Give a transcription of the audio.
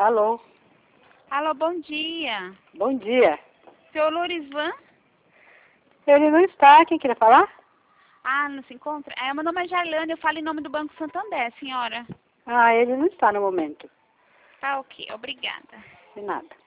Alô? Alô, bom dia. Bom dia. Seu Lourivan? Ele não está. Quem queria falar? Ah, não se encontra? Meu nome é Jailane, eu falo em nome do Banco Santander, senhora. Ah, ele não está no momento. Tá ok, obrigada. De nada.